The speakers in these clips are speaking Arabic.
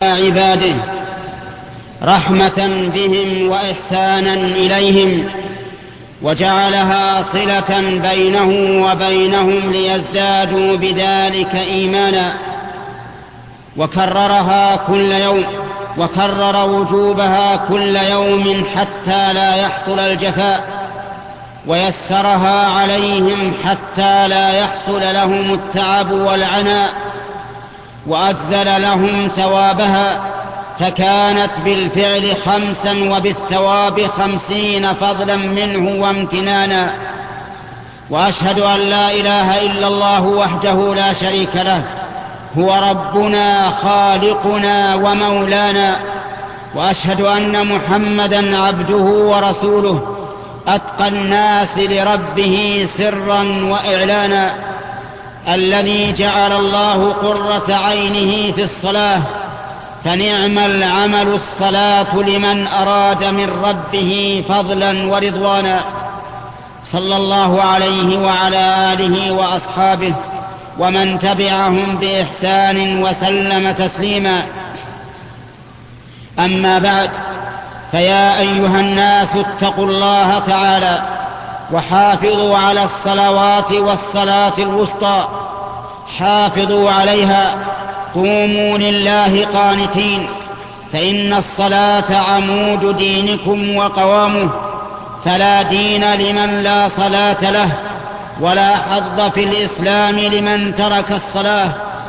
عباده رحمة بهم وإحسانا إليهم، وجعلها صلة بينه وبينهم ليزدادوا بذلك إيمانا، وكررها كل يوم، وكرر وجوبها كل يوم حتى لا يحصل الجفاء، ويسرها عليهم حتى لا يحصل لهم التعب والعناء، وأذل لهم ثوابها، فكانت بالفعل 5 وبالثواب 50 فضلا منه وامتنانا. وأشهد أن لا إله إلا الله وحده لا شريك له، هو ربنا خالقنا ومولانا، وأشهد أن محمدا عبده ورسوله أتقى الناس لربه سرا وإعلانا، الذي جعل الله قرة عينه في الصلاة، فنعم العمل الصلاة لمن أراد من ربه فضلا ورضوانا. صلى الله عليه وعلى آله وأصحابه ومن تبعهم بإحسان وسلم تسليما. أما بعد، فيا أيها الناس اتقوا الله تعالى وحافظوا على الصلوات والصلاة الوسطى، حافظوا عليها، قوموا لله قانتين، فإن الصلاة عمود دينكم وقوامه، فلا دين لمن لا صلاة له، ولا حظ في الإسلام لمن ترك الصلاة.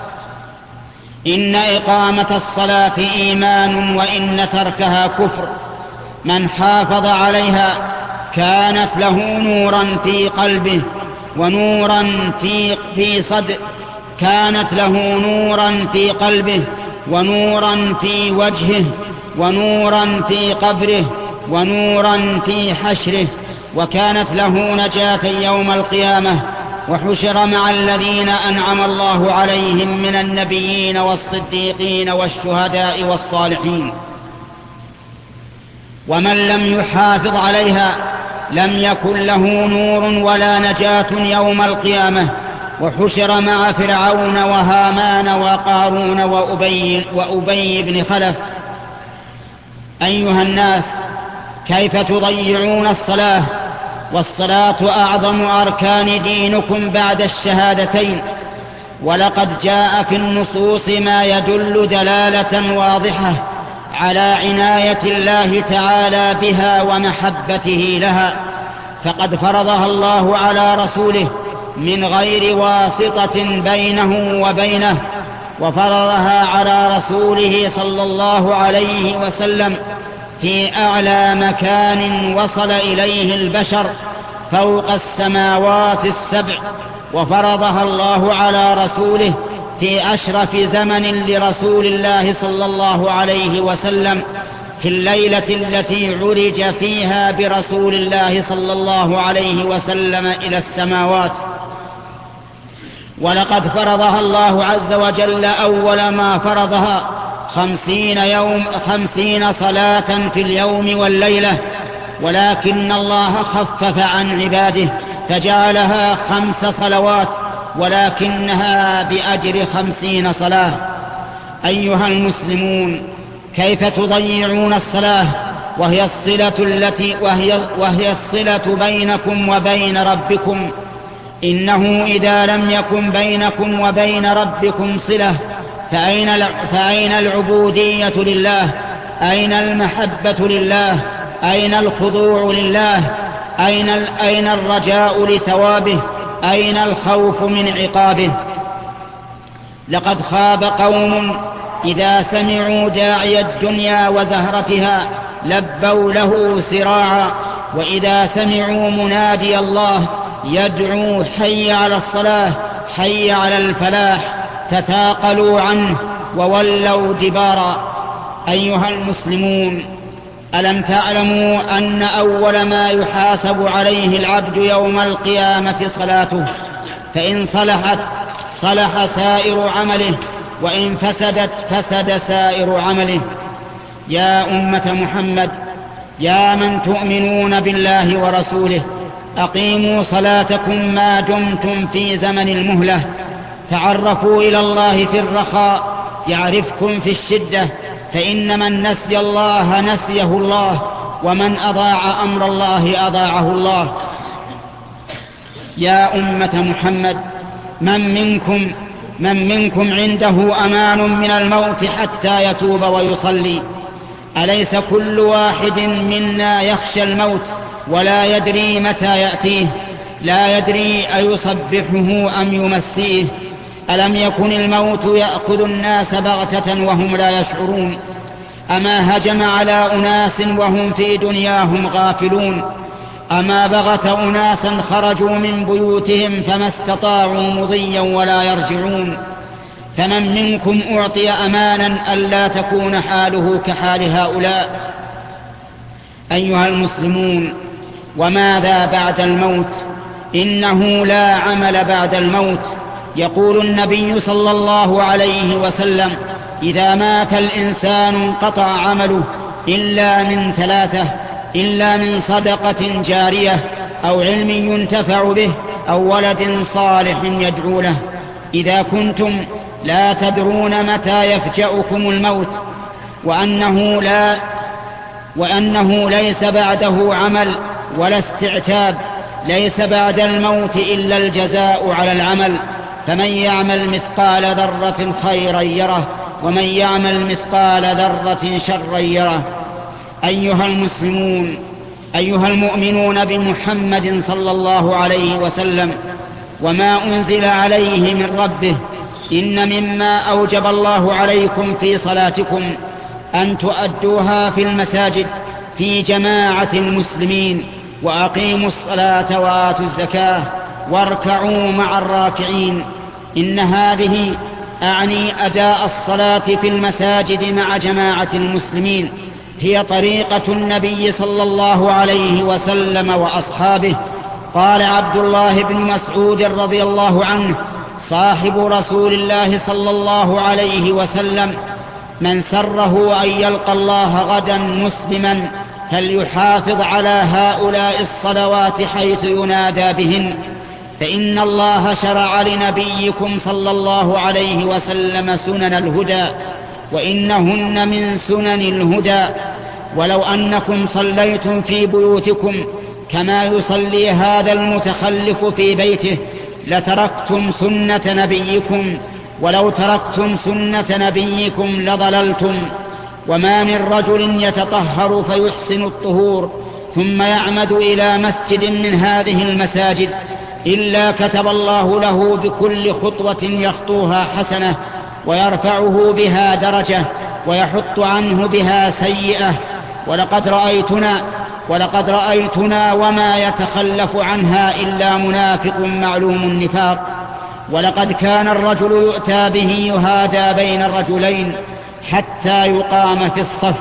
إن إقامة الصلاة إيمان، وإن تركها كفر. من حافظ عليها كانت له نورا في قلبه ونورا في صدره، كانت له نورا في قلبه ونورا في وجهه ونورا في قبره ونورا في حشره، وكانت له نجاة يوم القيامة، وحشر مع الذين أنعم الله عليهم من النبيين والصديقين والشهداء والصالحين. ومن لم يحافظ عليها لم يكن له نور ولا نجاة يوم القيامة، وحشر مع فرعون وهامان وقارون وأبي بن خلف. أيها الناس، كيف تضيعون الصلاة؟ والصلاة أعظم أركان دينكم بعد الشهادتين، ولقد جاء في النصوص ما يدل دلالة واضحة على عناية الله تعالى بها ومحبته لها، فقد فرضها الله على رسوله من غير واسطة بينه وبينه، وفرضها على رسوله صلى الله عليه وسلم في أعلى مكان وصل إليه البشر فوق السماوات ال7، وفرضها الله على رسوله في أشرف زمن لرسول الله صلى الله عليه وسلم، في الليلة التي عرج فيها برسول الله صلى الله عليه وسلم إلى السماوات. ولقد فرضها الله عز وجل أول ما فرضها 50 صلاة في اليوم والليلة، ولكن الله خفف عن عباده فجعلها 5 صلوات، ولكنها بأجر 50 صلاة. أيها المسلمون، كيف تضيعون الصلاة وهي الصلة بينكم وبين ربكم؟ إنه إذا لم يكن بينكم وبين ربكم صلة فأين العبودية لله؟ أين المحبة لله؟ أين الخضوع لله؟ أين الرجاء لثوابه؟ أين الخوف من عقابه؟ لقد خاب قوم إذا سمعوا داعي الدنيا وزهرتها لبوا له سراعا، وإذا سمعوا منادي الله يدعو حي على الصلاة حي على الفلاح تثاقلوا عنه وولوا دبارا. أيها المسلمون، ألم تعلموا أن أول ما يحاسب عليه العبد يوم القيامة صلاته؟ فإن صلحت صلح سائر عمله، وإن فسدت فسد سائر عمله. يا أمة محمد، يا من تؤمنون بالله ورسوله، أقيموا صلاتكم ما دمتم في زمن المهلة، تعرفوا إلى الله في الرخاء يعرفكم في الشدة، فإن من نسي الله نسيه الله، ومن أضاع أمر الله أضاعه الله. يا أمة محمد، من منكم عنده أمان من الموت حتى يتوب ويصلي؟ أليس كل واحد منا يخشى الموت ولا يدري متى يأتيه؟ لا يدري أيصبحه أم يمسيه؟ ألم يكن الموت يأخذ الناس بغتة وهم لا يشعرون؟ أما هجم على أناس وهم في دنياهم غافلون؟ أما بغت أناسا خرجوا من بيوتهم فما استطاعوا مضيا ولا يرجعون؟ فمن منكم أعطي أمانا ألا تكون حاله كحال هؤلاء؟ أيها المسلمون، وماذا بعد الموت؟ إنه لا عمل بعد الموت. يقول النبي صلى الله عليه وسلم: إذا مات الإنسان انقطع عمله إلا من ثلاثة: إلا من صدقة جارية، أو علم ينتفع به، أو ولد صالح يدعو له. إذا كنتم لا تدرون متى يفجأكم الموت، وأنه ليس بعده عمل ولا استعتاب، ليس بعد الموت إلا الجزاء على العمل، فمن يعمل مثقال ذرة خيرا يره، ومن يعمل مثقال ذرة شرا يره. أيها المسلمون، أيها المؤمنون بمحمد صلى الله عليه وسلم وما أنزل عليه من ربه، إن مما أوجب الله عليكم في صلاتكم أن تؤدوها في المساجد في جماعة المسلمين، وأقيموا الصلاة وآتوا الزكاة واركعوا مع الراكعين. إن هذه أعني أداء الصلاة في المساجد مع جماعة المسلمين هي طريقة النبي صلى الله عليه وسلم وأصحابه. قال عبد الله بن مسعود رضي الله عنه صاحب رسول الله صلى الله عليه وسلم: من سره أن يلقى الله غدا مسلما فليحافظ على هؤلاء الصلوات حيث ينادى بهن، فإن الله شرع لنبيكم صلى الله عليه وسلم سنن الهدى، وإنهن من سنن الهدى. ولو أنكم صليتم في بيوتكم كما يصلي هذا المتخلف في بيته لتركتم سنة نبيكم، ولو تركتم سنة نبيكم لضللتم. وما من رجل يتطهر فيحسن الطهور ثم يعمد إلى مسجد من هذه المساجد إلا كتب الله له بكل خطوة يخطوها حسنة، ويرفعه بها درجة، ويحط عنه بها سيئة. ولقد رأيتنا وما يتخلف عنها إلا منافق معلوم النفاق. ولقد كان الرجل يؤتى به يهادى بين الرجلين حتى يقام في الصف.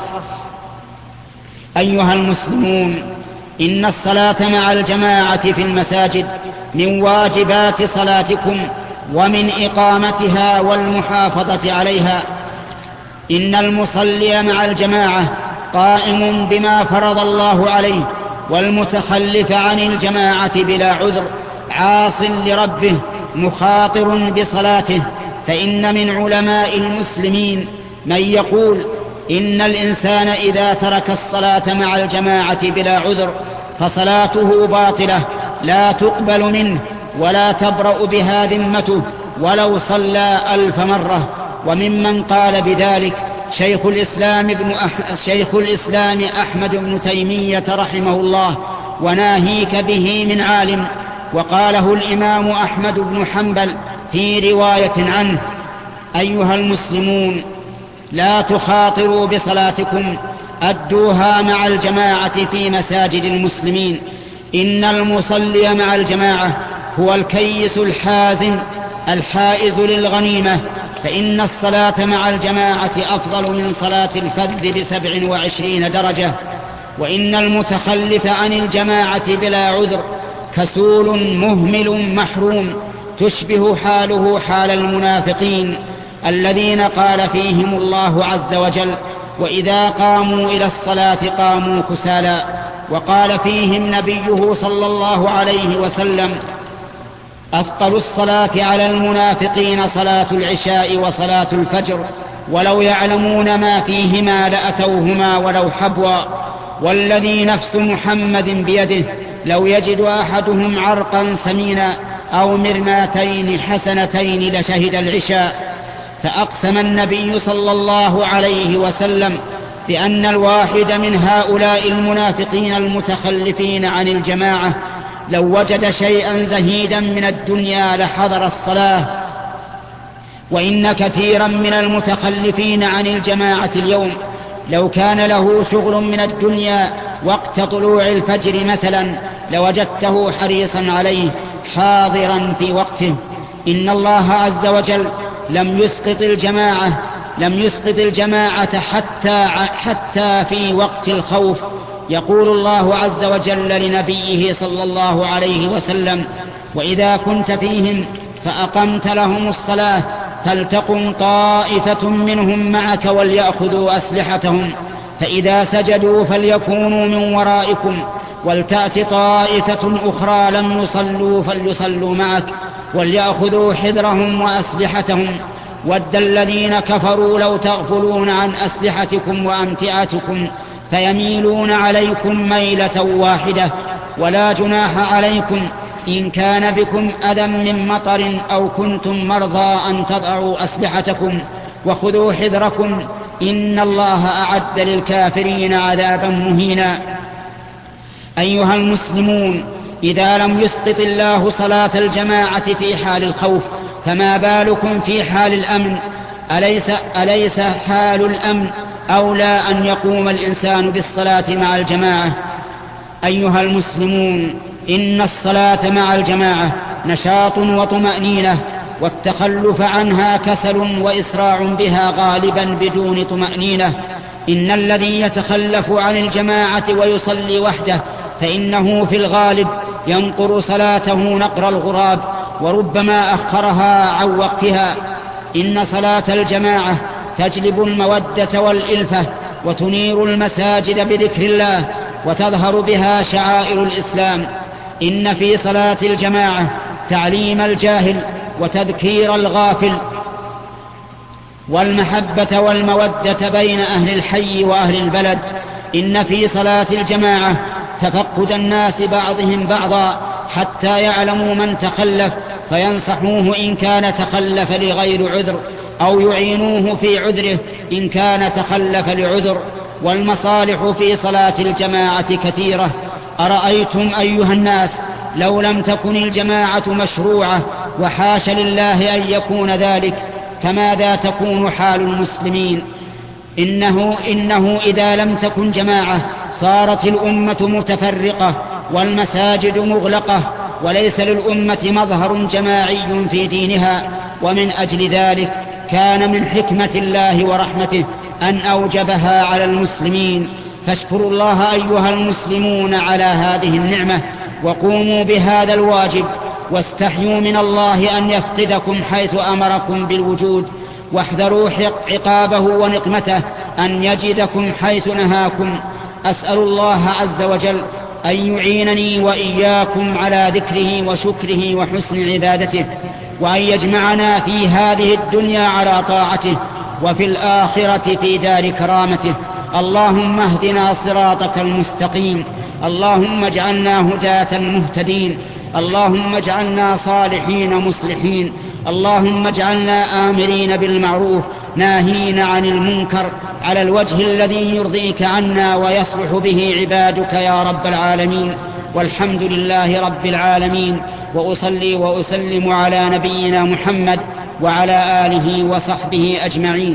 أيها المسلمون، إن الصلاة مع الجماعة في المساجد من واجبات صلاتكم ومن إقامتها والمحافظة عليها. إن المصلي مع الجماعة قائم بما فرض الله عليه، والمتخلف عن الجماعة بلا عذر عاص لربه مخاطر بصلاته. فإن من علماء المسلمين من يقول إن الإنسان إذا ترك الصلاة مع الجماعة بلا عذر فصلاته باطلة لا تقبل منه ولا تبرأ بها ذمته ولو صلى 1000 مرة. وممن قال بذلك شيخ الإسلام أحمد بن تيمية رحمه الله، وناهيك به من عالم. وقاله الإمام أحمد بن حنبل في رواية عنه: أيها المسلمون، لا تخاطروا بصلاتكم، أدوها مع الجماعة في مساجد المسلمين. إن المصلي مع الجماعة هو الكيس الحازم الحائز للغنيمة، فإن الصلاة مع الجماعة أفضل من صلاة الفذ ب27 درجة. وإن المتخلف عن الجماعة بلا عذر كسول مهمل محروم، تشبه حاله حال المنافقين الذين قال فيهم الله عز وجل: وإذا قاموا إلى الصلاة قاموا كسالى. وقال فيهم نبيه صلى الله عليه وسلم: أثقل الصلاة على المنافقين صلاة العشاء وصلاة الفجر. ولو يعلمون ما فيهما لأتوهما ولو حبوا، والذي نفس محمد بيده لو يجد أحدهم عرقا سمينا أو مرماتين حسنتين لشهد العشاء. فأقسم النبي صلى الله عليه وسلم بأن الواحد من هؤلاء المنافقين المتخلفين عن الجماعة لو وجد شيئا زهيدا من الدنيا لحضر الصلاة. وإن كثيرا من المتخلفين عن الجماعة اليوم لو كان له شغل من الدنيا وقت طلوع الفجر مثلا لوجدته حريصا عليه حاضرا في وقته. إن الله عز وجل لم يسقط الجماعة حتى في وقت الخوف. يقول الله عز وجل لنبيه صلى الله عليه وسلم: وإذا كنت فيهم فأقمت لهم الصلاة فلتقم طائفة منهم معك وليأخذوا أسلحتهم فإذا سجدوا فليكونوا من ورائكم ولتأت طائفة أخرى لم يصلوا فليصلوا معك وليأخذوا حذرهم وأسلحتهم. ود الذين كفروا لو تغفلون عن أسلحتكم وأمتعتكم فيميلون عليكم ميلة واحدة. ولا جناح عليكم إن كان بكم أذى من مطر أو كنتم مرضى أن تضعوا أسلحتكم وخذوا حذركم إن الله أعد للكافرين عذابا مهينا. أيها المسلمون، إذا لم يسقط الله صلاة الجماعة في حال الخوف فما بالكم في حال الأمن؟ أليس حال الأمن أولى أن يقوم الإنسان بالصلاة مع الجماعة؟ أيها المسلمون، إن الصلاة مع الجماعة نشاط وطمأنينة، والتخلف عنها كسل وإسراع بها غالبا بدون طمأنينة. إن الذي يتخلف عن الجماعة ويصلي وحده فإنه في الغالب ينقر صلاته نقر الغراب وربما أخرها عن وقتها. إن صلاة الجماعة تجلب المودة والإلفة وتنير المساجد بذكر الله وتظهر بها شعائر الإسلام. إن في صلاة الجماعة تعليم الجاهل وتذكير الغافل والمحبة والمودة بين أهل الحي وأهل البلد. إن في صلاة الجماعة تفقد الناس بعضهم بعضا حتى يعلموا من تخلف فينصحوه إن كان تخلف لغير عذر أو يعينوه في عذره إن كان تخلف لعذر. والمصالح في صلاة الجماعة كثيرة. أرأيتم أيها الناس لو لم تكن الجماعة مشروعة وحاش لله أن يكون ذلك فماذا تكون حال المسلمين؟ إنه إذا لم تكن جماعة صارت الأمة متفرقة والمساجد مغلقة وليس للأمة مظهر جماعي في دينها. ومن أجل ذلك كان من حكمة الله ورحمته أن أوجبها على المسلمين. فاشكروا الله أيها المسلمون على هذه النعمة وقوموا بهذا الواجب واستحيوا من الله أن يفقدكم حيث أمركم بالوجود، واحذروا عقابه ونقمته أن يجدكم حيث نهاكم. أسأل الله عز وجل أن يعينني وإياكم على ذكره وشكره وحسن عبادته، وأن يجمعنا في هذه الدنيا على طاعته وفي الآخرة في دار كرامته. اللهم اهدنا صراطك المستقيم، اللهم اجعلنا هداة مهتدين، اللهم اجعلنا صالحين مصلحين، اللهم اجعلنا آمرين بالمعروف ناهين عن المنكر على الوجه الذي يرضيك عنا ويصلح به عبادك يا رب العالمين. والحمد لله رب العالمين، وأصلي وأسلم على نبينا محمد وعلى آله وصحبه أجمعين.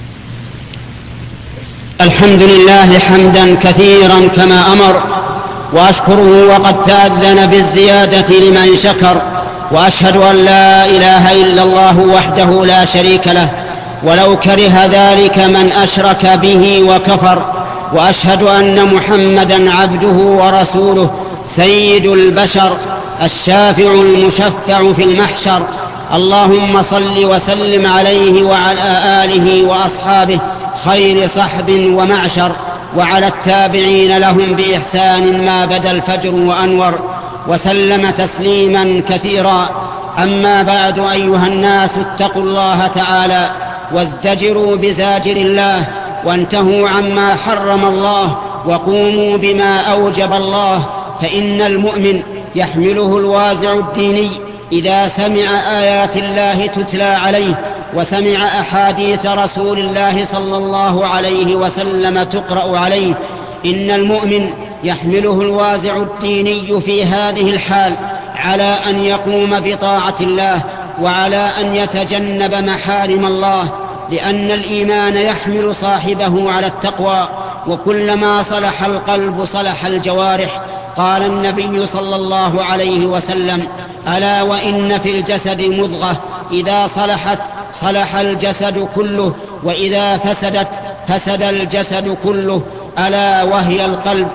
الحمد لله حمدا كثيرا كما أمر، وأشكره وقد تأذن بالزيادة لمن شكر، وأشهد أن لا إله إلا الله وحده لا شريك له ولو كره ذلك من أشرك به وكفر، وأشهد أن محمدا عبده ورسوله سيد البشر الشافع المشفع في المحشر. اللهم صل وسلم عليه وعلى آله وأصحابه خير صحب ومعشر، وعلى التابعين لهم بإحسان ما بدا الفجر وأنور، وسلم تسليما كثيرا. أما بعد، أيها الناس، اتقوا الله تعالى وازدجروا بزاجر الله، وانتهوا عما حرم الله، وقوموا بما أوجب الله، فإن المؤمن يحمله الوازع الديني إذا سمع آيات الله تتلى عليه وسمع أحاديث رسول الله صلى الله عليه وسلم تقرأ عليه. إن المؤمن يحمله الوازع الديني في هذه الحال على أن يقوم بطاعة الله، وعلى أن يتجنب محارم الله، لأن الإيمان يحمل صاحبه على التقوى، وكلما صلح القلب صلح الجوارح. قال النبي صلى الله عليه وسلم: ألا وإن في الجسد مضغة إذا صلحت صلح الجسد كله، وإذا فسدت فسد الجسد كله، ألا وهي القلب.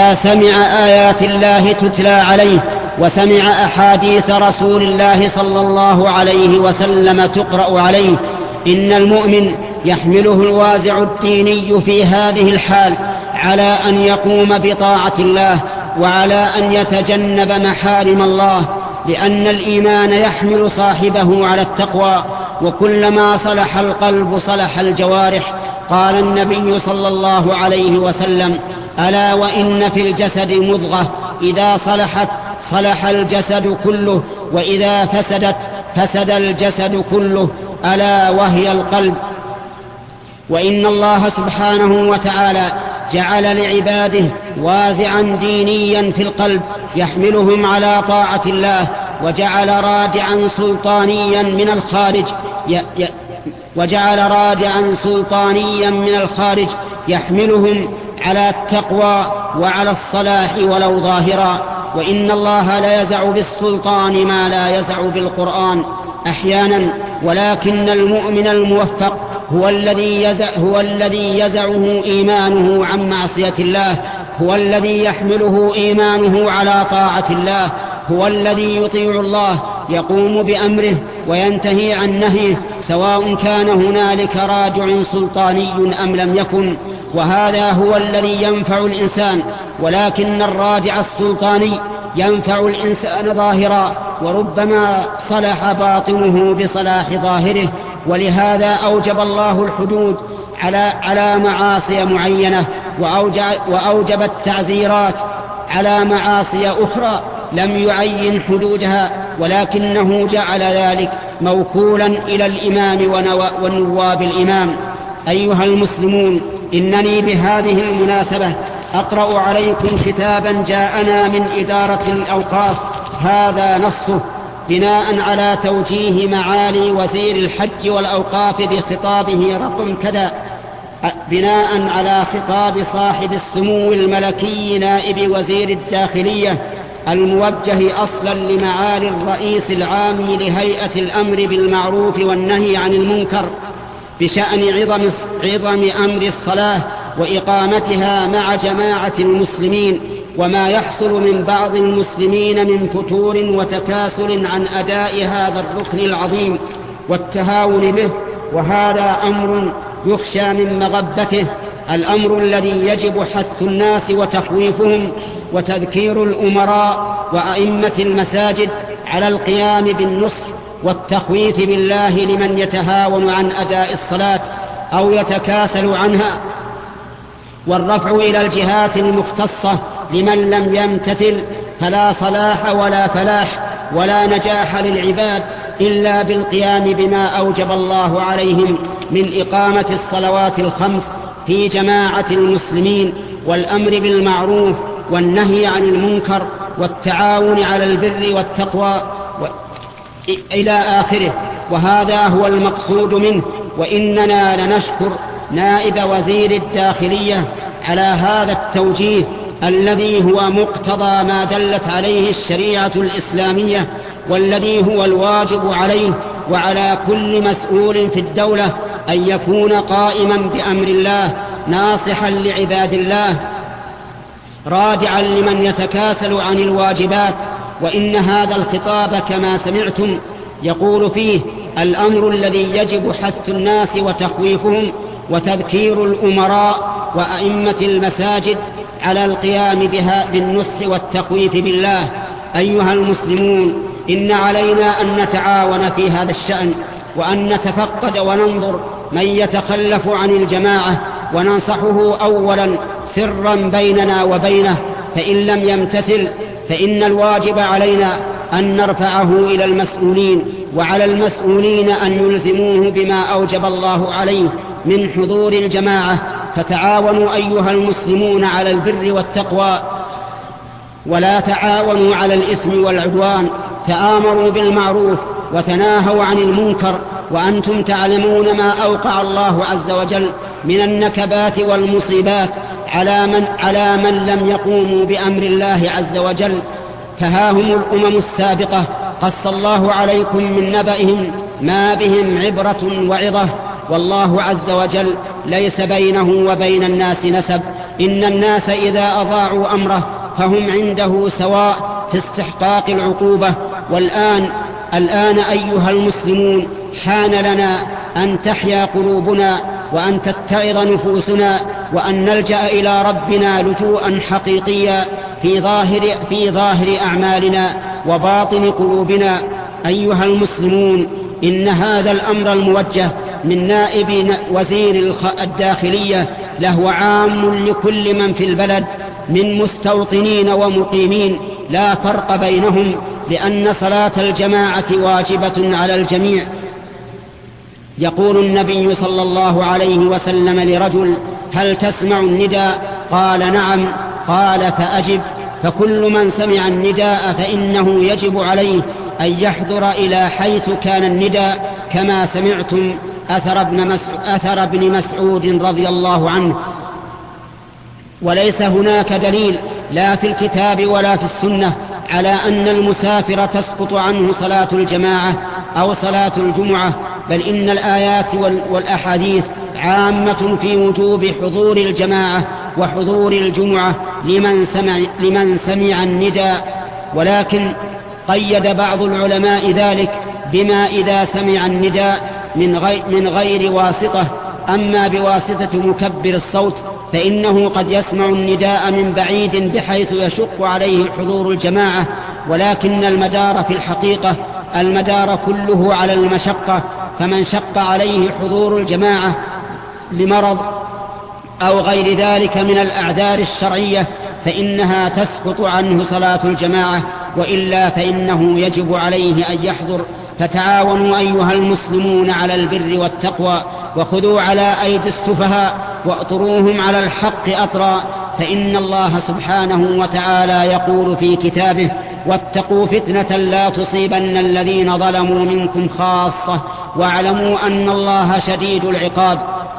سمع آيات الله تتلى عليه وسمع أحاديث رسول الله صلى الله عليه وسلم تقرأ عليه. إن المؤمن يحمله الوازع الديني في هذه الحال على أن يقوم بطاعة الله وعلى أن يتجنب محارم الله، لأن الإيمان يحمل صاحبه على التقوى، وكلما صلح القلب صلح الجوارح. قال النبي صلى الله عليه وسلم: ألا وإن في الجسد مضغة إذا صلحت صلح الجسد كله، وإذا فسدت فسد الجسد كله، ألا وهي القلب. وإن الله سبحانه وتعالى جعل لعباده وازعا دينيا في القلب يحملهم على طاعة الله، وجعل رادعا سلطانيا من الخارج يحملهم على التقوى وعلى الصلاح ولو ظاهرا. وإن الله لا يزع بالسلطان ما لا يزع بالقرآن أحيانا، ولكن المؤمن الموفق هو الذي يزعه إيمانه عن معصية الله، هو الذي يحمله إيمانه على طاعة الله، هو الذي يطيع الله، يقوم بأمره وينتهي عن نهيه، سواء كان هنالك رادع سلطاني أم لم يكن. وهذا هو الذي ينفع الإنسان، ولكن الرادع السلطاني ينفع الإنسان ظاهرا، وربما صلح باطنه بصلاح ظاهره. ولهذا أوجب الله الحدود على معاصي معينة، وأوجب التعزيرات على معاصي أخرى لم يعين حدودها، ولكنه جعل ذلك موكولا إلى الإمام ونواب الإمام. أيها المسلمون، إنني بهذه المناسبة أقرأ عليكم كتابا جاءنا من إدارة الأوقاف، هذا نصه بناء على توجيه معالي وزير الحج والأوقاف بخطابه رقم كذا، بناء على خطاب صاحب السمو الملكي نائب وزير الداخلية الموجه أصلا لمعالي الرئيس العام لهيئة الأمر بالمعروف والنهي عن المنكر بشأن عظم أمر الصلاة وإقامتها مع جماعة المسلمين، وما يحصل من بعض المسلمين من فتور وتكاسل عن أداء هذا الركن العظيم والتهاون به. وهذا أمر يخشى من مغبته، الأمر الذي يجب حث الناس وتخويفهم وتذكير الأمراء وأئمة المساجد على القيام بالنصح والتخويف بالله لمن يتهاون عن أداء الصلاة أو يتكاسل عنها، والرفع إلى الجهات المختصة لمن لم يمتثل، فلا صلاح ولا فلاح ولا نجاح للعباد إلا بالقيام بما أوجب الله عليهم من إقامة الصلوات الخمس في جماعة المسلمين، والأمر بالمعروف والنهي عن المنكر والتعاون على البر والتقوى إلى آخره. وهذا هو المقصود منه. وإننا لنشكر نائب وزير الداخلية على هذا التوجيه الذي هو مقتضى ما دلت عليه الشريعة الإسلامية، والذي هو الواجب عليه وعلى كل مسؤول في الدولة أن يكون قائما بأمر الله، ناصحا لعباد الله، رادعا لمن يتكاسل عن الواجبات. وإن هذا الخطاب كما سمعتم يقول فيه الأمر الذي يجب حث الناس وتخويفهم وتذكير الأمراء وأئمة المساجد على القيام بها بالنصح والتخويف بالله. أيها المسلمون، إن علينا أن نتعاون في هذا الشأن، وأن نتفقد وننظر من يتخلف عن الجماعة وننصحه أولا سرا بيننا وبينه، فإن لم يمتثل فإن الواجب علينا أن نرفعه إلى المسؤولين، وعلى المسؤولين أن يلزموه بما أوجب الله عليه من حضور الجماعة. فتعاونوا أيها المسلمون على البر والتقوى، ولا تعاونوا على الإثم والعدوان. تآمروا بالمعروف وتناهوا عن المنكر، وأنتم تعلمون ما أوقع الله عز وجل من النكبات والمصيبات على من لم يقوموا بأمر الله عز وجل. فها هم الأمم السابقة قص الله عليكم من نبأهم ما بهم عبرة وعظة، والله عز وجل ليس بينه وبين الناس نسب، إن الناس إذا أضاعوا أمره فهم عنده سواء في استحقاق العقوبة. الآن أيها المسلمون حان لنا أن تحيا قلوبنا وأن تتعظ نفوسنا وأن نلجأ إلى ربنا لجوءا حقيقيا في ظاهر أعمالنا وباطن قلوبنا. أيها المسلمون، إن هذا الأمر الموجه من نائب وزير الداخلية له عام لكل من في البلد من مستوطنين ومقيمين لا فرق بينهم، لأن صلاة الجماعة واجبة على الجميع. يقول النبي صلى الله عليه وسلم لرجل: هل تسمع النداء؟ قال: نعم. قال: فأجب. فكل من سمع النداء فإنه يجب عليه أن يحضر إلى حيث كان النداء، كما سمعتم أثر ابن مسعود رضي الله عنه. وليس هناك دليل لا في الكتاب ولا في السنة على أن المسافر تسقط عنه صلاة الجماعة أو صلاة الجمعة، بل إن الآيات والأحاديث عامة في وجوب حضور الجماعة وحضور الجمعة لمن سمع النداء. ولكن قيد بعض العلماء ذلك بما إذا سمع النداء من غير واسطة. أما بواسطة مكبر الصوت فإنه قد يسمع النداء من بعيد بحيث يشق عليه حضور الجماعة، ولكن المدار في الحقيقة المدار كله على المشقة، فمن شق عليه حضور الجماعة لمرض أو غير ذلك من الأعذار الشرعية فإنها تسقط عنه صلاة الجماعة، وإلا فإنه يجب عليه أن يحضر. فتعاونوا أيها المسلمون على البر والتقوى، وخذوا على أيدي السفهاء وأطروهم على الحق أطرا، فإن الله سبحانه وتعالى يقول في كتابه: واتقوا فتنة لا تصيبن الذين ظلموا منكم خاصة واعلموا أن الله شديد العقاب.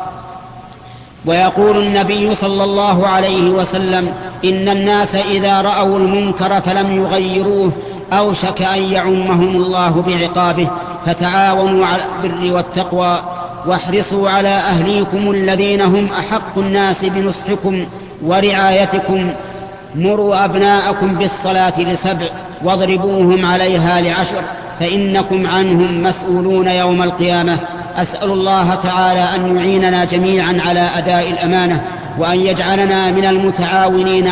ويقول النبي صلى الله عليه وسلم: إن الناس إذا رأوا المنكر فلم يغيروه أوشك أن يعمهم الله بعقابه. فتعاونوا على البر والتقوى، واحرصوا على أهليكم الذين هم أحق الناس بنصحكم ورعايتكم. مروا أبناءكم بالصلاة ل7 واضربوهم عليها ل10، فإنكم عنهم مسؤولون يوم القيامة. أسأل الله تعالى أن يعيننا جميعا على أداء الأمانة، وأن يجعلنا من المتعاونين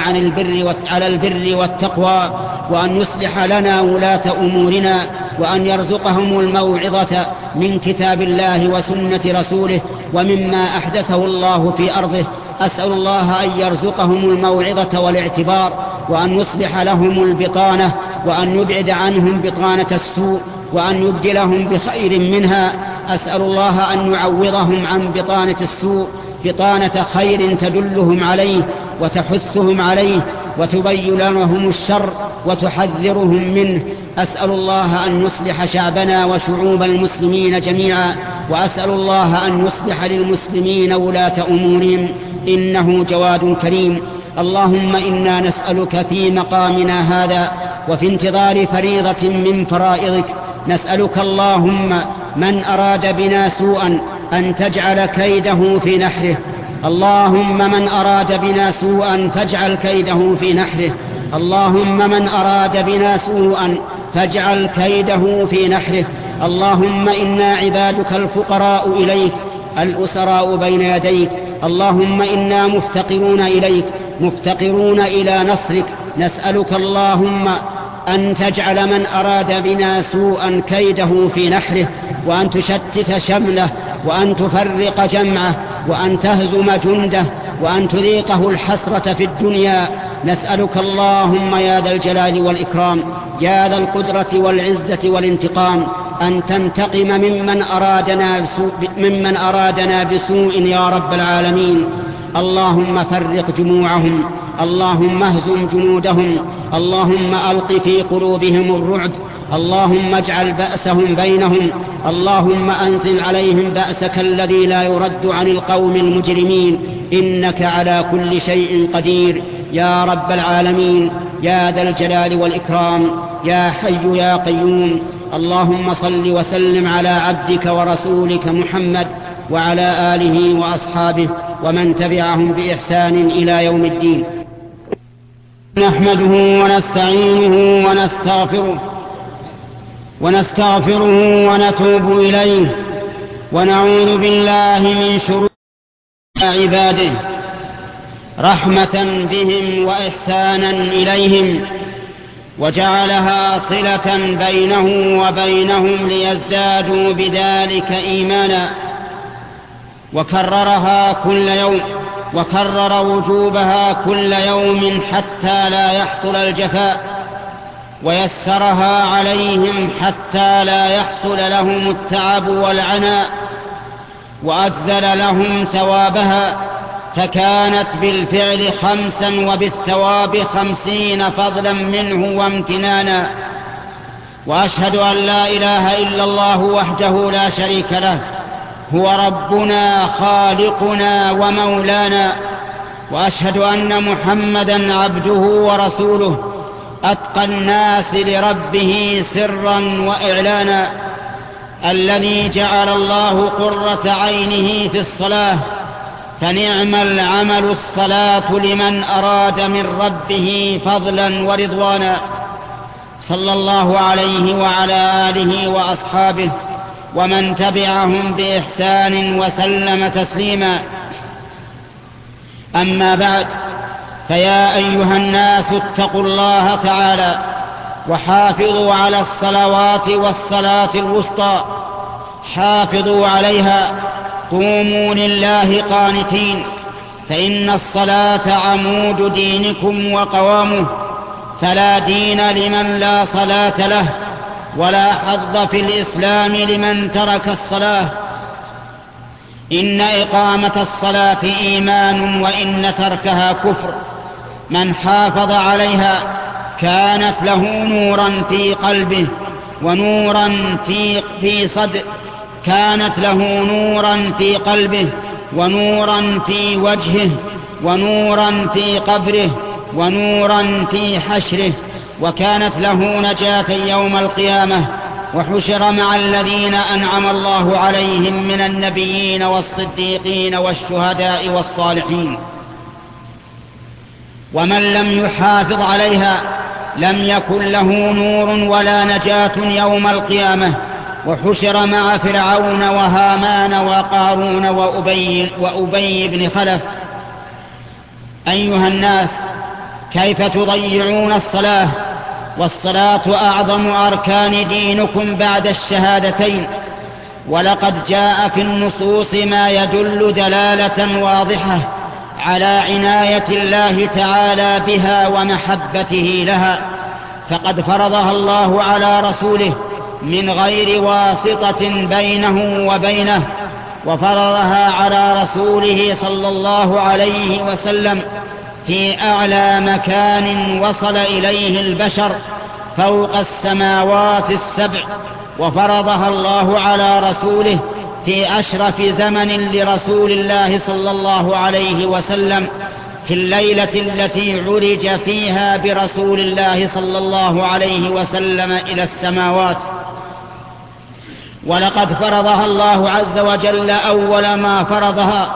على البر والتقوى، وأن يصلح لنا ولاة أمورنا، وأن يرزقهم الموعظة من كتاب الله وسنة رسوله ومما أحدثه الله في أرضه. أسأل الله أن يرزقهم الموعظة والاعتبار، وأن يصلح لهم البطانة، وأن يبعد عنهم بطانة السوء، وأن يبدلهم بخير منها. أسأل الله أن يعوضهم عن بطانة السوء بطانة خير تدلهم عليه وتحثهم عليه وتبين لهم الشر وتحذرهم منه. أسأل الله أن يصلح شعبنا وشعوب المسلمين جميعا، وأسأل الله أن يصلح للمسلمين ولاة أمورهم، إنه جواد كريم. اللهم إنا نسألك في مقامنا هذا وفي انتظار فريضة من فرائضك، نسألك اللهم من أراد بنا سوءا أن تجعل كيده في نحره. اللهم من أراد بنا سوءا فاجعل كيده في نحره. اللهم من أراد بنا سوءا فاجعل كيده في نحره. اللهم إنا عبادك الفقراء إليك الأسراء بين يديك. اللهم إنا مفتقرون إليك مفتقرون إلى نصرك. نسألك اللهم أن تجعل من أراد بنا سوءا كيده في نحره، وأن تشتت شمله، وأن تفرق جمعه، وأن تهزم جنده، وأن تذيقه الحسرة في الدنيا. نسألك اللهم يا ذا الجلال والإكرام يا ذا القدرة والعزة والانتقام أن تنتقم ممن أرادنا بسوء يا رب العالمين. اللهم فرق جموعهم، اللهم اهزم جنودهم، اللهم ألق في قلوبهم الرعب، اللهم اجعل بأسهم بينهم، اللهم أنزل عليهم بأسك الذي لا يرد عن القوم المجرمين، إنك على كل شيء قدير يا رب العالمين يا ذا الجلال والإكرام يا حي يا قيوم. اللهم صل وسلم على عبدك ورسولك محمد وعلى آله وأصحابه ومن تبعهم بإحسان إلى يوم الدين. نحمده ونستعينه ونستغفره ونتوب إليه، ونعوذ بالله من شرور عباده رحمة بهم وإحسانا إليهم، وجعلها صلة بينه وبينهم ليزدادوا بذلك إيمانا، وكررها كل يوم، وكرر وجوبها كل يوم حتى لا يحصل الجفاء، ويسرها عليهم حتى لا يحصل لهم التعب والعناء، وأذل لهم ثوابها، فكانت بالفعل 5 وبالثواب 50 فضلا منه وامتنانا. وأشهد أن لا إله إلا الله وحده لا شريك له، هو ربنا خالقنا ومولانا. وأشهد أن محمدا عبده ورسوله، أتقى الناس لربه سرا وإعلانا، الذي جعل الله قرة عينه في الصلاة، فنعم العمل الصلاة لمن أراد من ربه فضلا ورضوانا. صلى الله عليه وعلى آله وأصحابه ومن تبعهم بإحسان وسلم تسليما. أما بعد، فيا أيها الناس اتقوا الله تعالى وحافظوا على الصلوات والصلاة الوسطى، حافظوا عليها، قوموا لله قانتين، فإن الصلاة عمود دينكم وقوامه، فلا دين لمن لا صلاة له، ولا حظ في الإسلام لمن ترك الصلاة. إن إقامة الصلاة إيمان، وإن تركها كفر. من حافظ عليها كانت له نورا في قلبه ونورا في صدره، كانت له نورا في قلبه ونورا في وجهه ونورا في قبره ونورا في حشره، وكانت له نجاة يوم القيامة، وحشر مع الذين أنعم الله عليهم من النبيين والصديقين والشهداء والصالحين. ومن لم يحافظ عليها لم يكن له نور ولا نجاة يوم القيامة، وحشر مع فرعون وهامان وقارون وأبي بن خلف. أيها الناس، كيف تضيعون الصلاة؟ والصلاة أعظم أركان دينكم بعد الشهادتين، ولقد جاء في النصوص ما يدل دلالة واضحة على عناية الله تعالى بها ومحبته لها، فقد فرضها الله على رسوله من غير واسطة بينه وبينه، وفرضها على رسوله صلى الله عليه وسلم في أعلى مكان وصل إليه البشر فوق السماوات السبع، وفرضها الله على رسوله في أشرف زمن لرسول الله صلى الله عليه وسلم، في الليلة التي عرج فيها برسول الله صلى الله عليه وسلم إلى السماوات. ولقد فرضها الله عز وجل أول ما فرضها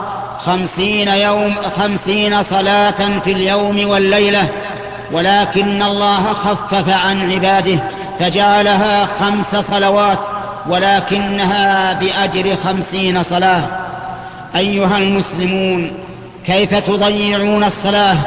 50 صلاة في اليوم والليلة، ولكن الله خفف عن عباده فجعلها 5 صلوات، ولكنها بأجر 50 صلاة. أيها المسلمون، كيف تضيعون الصلاة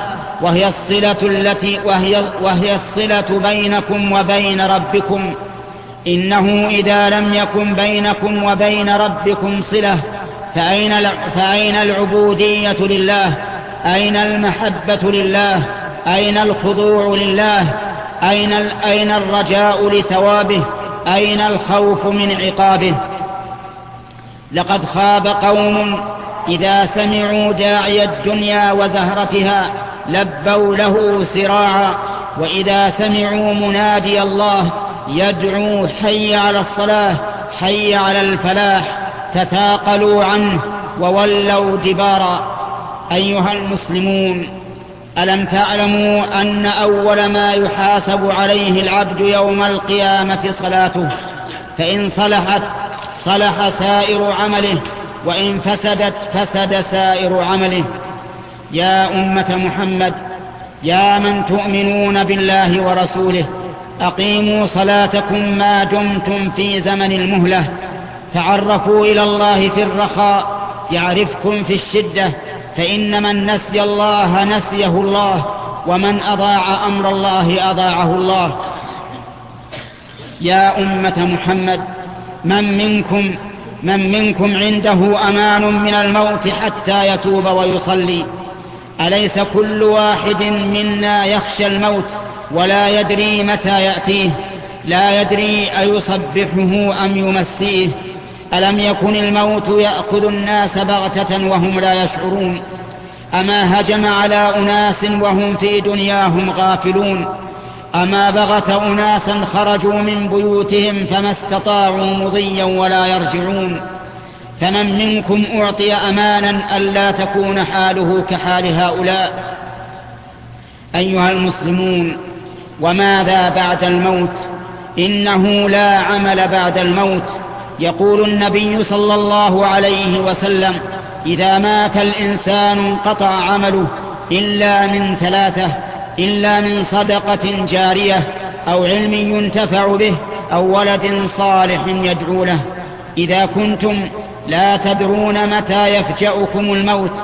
وهي الصلة بينكم وبين ربكم؟ إنه إذا لم يكن بينكم وبين ربكم صلة فأين العبودية لله؟ أين المحبة لله؟ أين الخضوع لله؟ أين الرجاء لثوابه؟ أين الخوف من عقابه؟ لقد خاب قوم إذا سمعوا داعي الدنيا وزهرتها لبوا له سراعا، وإذا سمعوا منادي الله يدعو حي على الصلاة حي على الفلاح تثاقلوا عنه وولوا دبارا. أيها المسلمون، ألم تعلموا أن أول ما يحاسب عليه العبد يوم القيامة صلاته؟ فإن صلحت صلح سائر عمله، وإن فسدت فسد سائر عمله. يا أمة محمد، يا من تؤمنون بالله ورسوله، أقيموا صلاتكم ما دمتم في زمن المهلة. تعرفوا إلى الله في الرخاء يعرفكم في الشدة، فإن من نسي الله نسيه الله، ومن أضاع أمر الله أضاعه الله. يا أمة محمد، من منكم عنده أمان من الموت حتى يتوب ويصلي؟ أليس كل واحد منا يخشى الموت ولا يدري متى يأتيه؟ لا يدري أيصبحه أم يمسيه؟ ألم يكن الموت يأخذ الناس بغتة وهم لا يشعرون؟ أما هجم على أناس وهم في دنياهم غافلون؟ أما بغت أناسا خرجوا من بيوتهم فما استطاعوا مضيا ولا يرجعون؟ فمن منكم أعطي أمانا ألا تكون حاله كحال هؤلاء؟ أيها المسلمون، وماذا بعد الموت؟ إنه لا عمل بعد الموت. يقول النبي صلى الله عليه وسلم: إذا مات الإنسان انقطع عمله إلا من ثلاثة: إلا من صدقة جارية، أو علم ينتفع به، أو ولد صالح يدعو له. إذا كنتم لا تدرون متى يفجأكم الموت،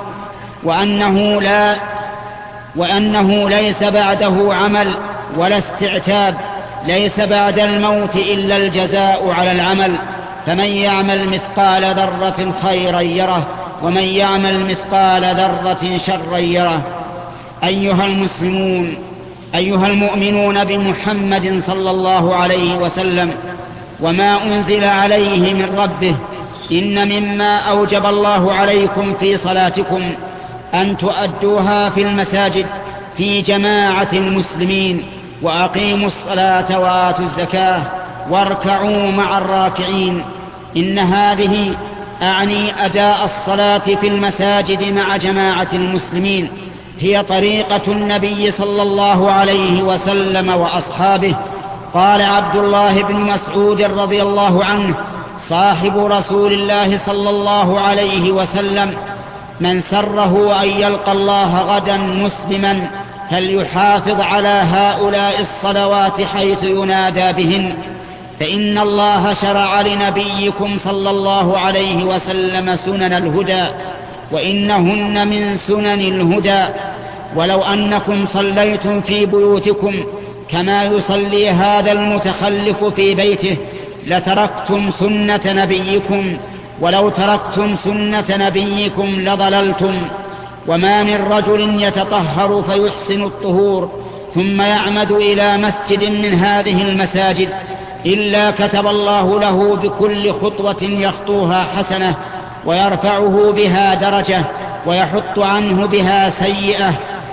وأنه ليس بعده عمل ولا استعتاب، ليس بعد الموت إلا الجزاء على العمل، فمن يعمل مثقال ذرة خيرا يره، ومن يعمل مثقال ذرة شرا يره. أيها المسلمون، أيها المؤمنون بمحمد صلى الله عليه وسلم وما أنزل عليه من ربه، إن مما أوجب الله عليكم في صلاتكم أن تؤدوها في المساجد في جماعة المسلمين، وأقيموا الصلاة وآتوا الزكاة واركعوا مع الراكعين. إن هذه أعني أداء الصلاة في المساجد مع جماعة المسلمين هي طريقة النبي صلى الله عليه وسلم وأصحابه. قال عبد الله بن مسعود رضي الله عنه صاحب رسول الله صلى الله عليه وسلم: من سره أن يلقى الله غدا مسلما فليحافظ على هؤلاء الصلوات حيث ينادى بهن، فإن الله شرع لنبيكم صلى الله عليه وسلم سنن الهدى، وإنهن من سنن الهدى. ولو أنكم صليتم في بيوتكم كما يصلي هذا المتخلف في بيته لتركتم سنة نبيكم، ولو تركتم سنة نبيكم لضللتم. وما من رجل يتطهر فيحسن الطهور ثم يعمد إلى مسجد من هذه المساجد إلا كتب الله له بكل خطوة يخطوها حسنة، ويرفعه بها درجة، ويحط عنه بها سيئة.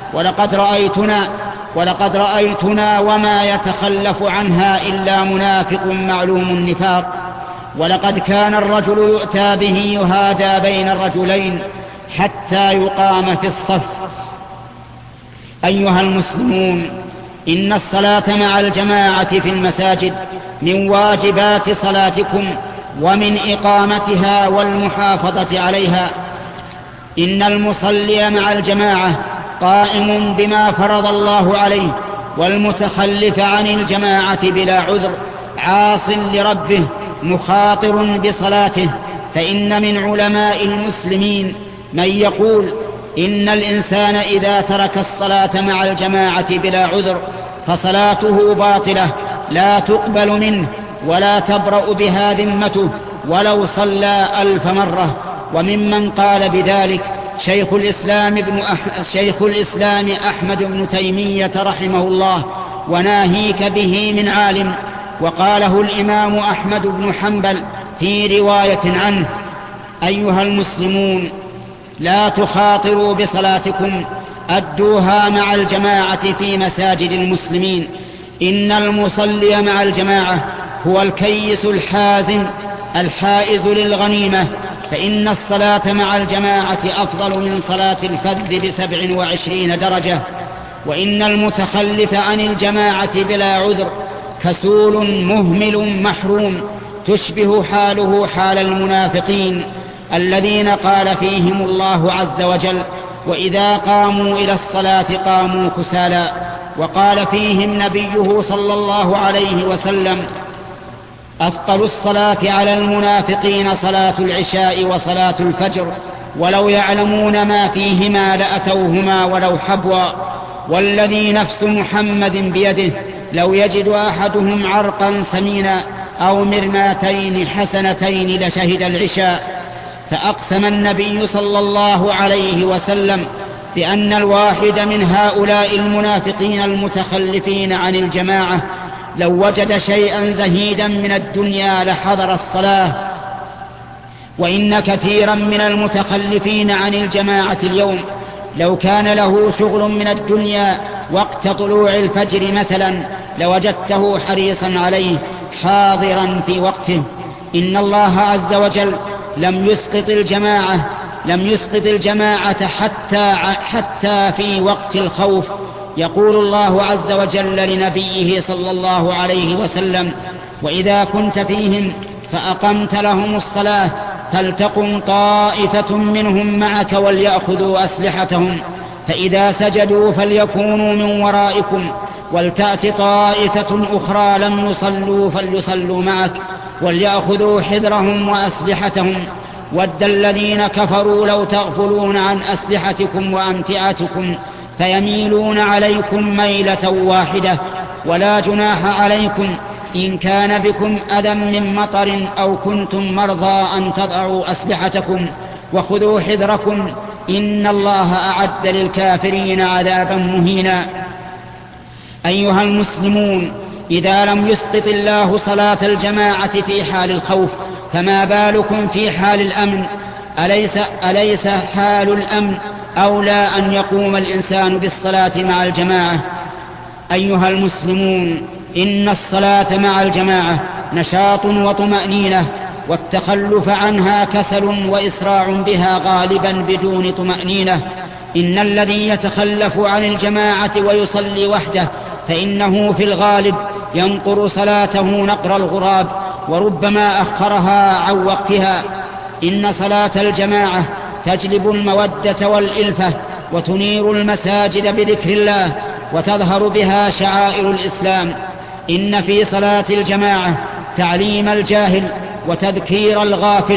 ولقد رأيتنا وما يتخلف عنها إلا منافق معلوم النفاق. ولقد كان الرجل يؤتى به يهادى بين الرجلين حتى يقام في الصف. أيها المسلمون، إن الصلاة مع الجماعة في المساجد من واجبات صلاتكم ومن إقامتها والمحافظة عليها. إن المصلي مع الجماعة قائم بما فرض الله عليه، والمتخلف عن الجماعة بلا عذر عاص لربه مخاطر بصلاته. فإن من علماء المسلمين من يقول إن الإنسان إذا ترك الصلاة مع الجماعة بلا عذر فصلاته باطلة لا تقبل منه ولا تبرأ بها ذمته ولو صلى 1000 مرة. وممن قال بذلك شيخ الإسلام أحمد بن تيمية رحمه الله، وناهيك به من عالم. وقاله الإمام أحمد بن حنبل في رواية عنه: أيها المسلمون، لا تخاطروا بصلاتكم، أدوها مع الجماعة في مساجد المسلمين. إن المصلي مع الجماعة هو الكيس الحازم الحائز للغنيمة، فإن الصلاة مع الجماعة أفضل من صلاة الفذ ب27 درجة. وإن المتخلف عن الجماعة بلا عذر كسول مهمل محروم، تشبه حاله حال المنافقين الذين قال فيهم الله عز وجل: وإذا قاموا إلى الصلاة قاموا كسالى. وقال فيهم نبيه صلى الله عليه وسلم: أثقل الصلاة على المنافقين صلاة العشاء وصلاة الفجر، ولو يعلمون ما فيهما لأتوهما ولو حبوا، والذي نفس محمد بيده لو يجد أحدهم عرقا سمينا أو مرماتين حسنتين لشهد العشاء. فأقسم النبي صلى الله عليه وسلم بأن الواحد من هؤلاء المنافقين المتخلفين عن الجماعة لو وجد شيئا زهيدا من الدنيا لحضر الصلاة. وإن كثيرا من المتخلفين عن الجماعة اليوم لو كان له شغل من الدنيا وقت طلوع الفجر مثلا لوجدته حريصا عليه حاضرا في وقته. إن الله عز وجل لم يسقط الجماعة حتى في وقت الخوف. يقول الله عز وجل لنبيه صلى الله عليه وسلم: وإذا كنت فيهم فأقمت لهم الصلاة فلتقم طائفة منهم معك وليأخذوا أسلحتهم، فإذا سجدوا فليكونوا من ورائكم، ولتأت طائفة أخرى لم يصلوا فليصلوا معك وليأخذوا حذرهم وأسلحتهم. ود الذين كفروا لو تغفلون عن أسلحتكم وأمتعتكم فيميلون عليكم ميلة واحدة. ولا جناح عليكم إن كان بكم أذى من مطر أو كنتم مرضى أن تضعوا أسلحتكم وخذوا حذركم إن الله أعد للكافرين عذابا مهينا. أيها المسلمون، إذا لم يسقط الله صلاة الجماعة في حال الخوف فما بالكم في حال الأمن؟ أليس حال الأمن أولى أن يقوم الإنسان بالصلاة مع الجماعة؟ أيها المسلمون، إن الصلاة مع الجماعة نشاط وطمأنينة، والتخلف عنها كسل وإسراع بها غالبا بدون طمأنينة. إن الذي يتخلف عن الجماعة ويصلي وحده فإنه في الغالب ينقر صلاته نقر الغراب، وربما أخرها عن وقتها. إن صلاة الجماعة تجلب المودة والإلفة، وتنير المساجد بذكر الله، وتظهر بها شعائر الإسلام. إن في صلاة الجماعة تعليم الجاهل وتذكير الغافل،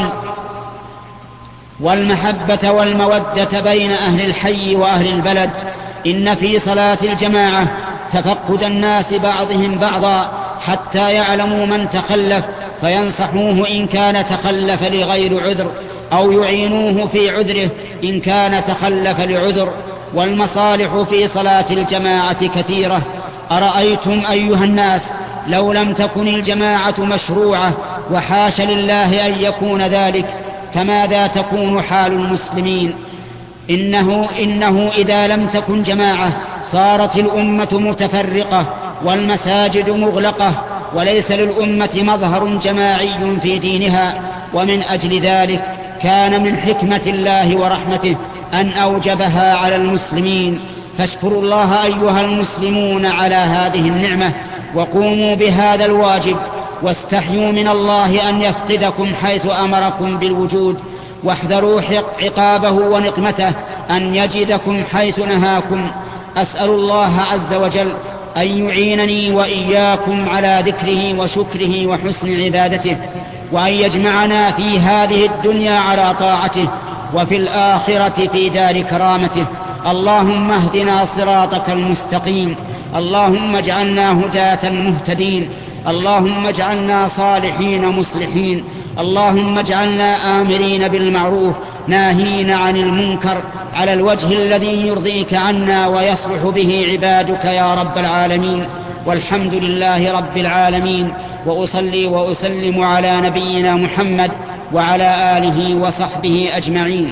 والمحبة والمودة بين أهل الحي وأهل البلد. إن في صلاة الجماعة تفقد الناس بعضهم بعضا حتى يعلموا من تخلف فينصحوه إن كان تخلف لغير عذر، أو يعينوه في عذره إن كان تخلف لعذر. والمصالح في صلاة الجماعة كثيرة. أرأيتم أيها الناس لو لم تكن الجماعة مشروعة، وحاش لله أن يكون ذلك، فماذا تكون حال المسلمين؟ إنه إذا لم تكن جماعة صارت الأمة متفرقة والمساجد مغلقة، وليس للأمة مظهر جماعي في دينها. ومن أجل ذلك كان من حكمة الله ورحمته أن أوجبها على المسلمين. فاشكروا الله أيها المسلمون على هذه النعمة، وقوموا بهذا الواجب، واستحيوا من الله أن يفقدكم حيث أمركم بالوجود، واحذروا عقابه ونقمته أن يجدكم حيث نهاكم. أسأل الله عز وجل أن يعينني وإياكم على ذكره وشكره وحسن عبادته، وأن يجمعنا في هذه الدنيا على طاعته، وفي الآخرة في دار كرامته. اللهم اهدنا صراطك المستقيم، اللهم اجعلنا هداة مهتدين، اللهم اجعلنا صالحين مصلحين، اللهم اجعلنا آمرين بالمعروف ناهين عن المنكر على الوجه الذي يرضيك عنا ويصلح به عبادك يا رب العالمين. والحمد لله رب العالمين، وأصلي وأسلم على نبينا محمد وعلى آله وصحبه أجمعين.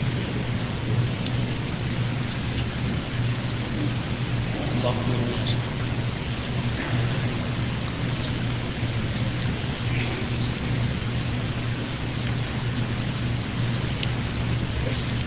الله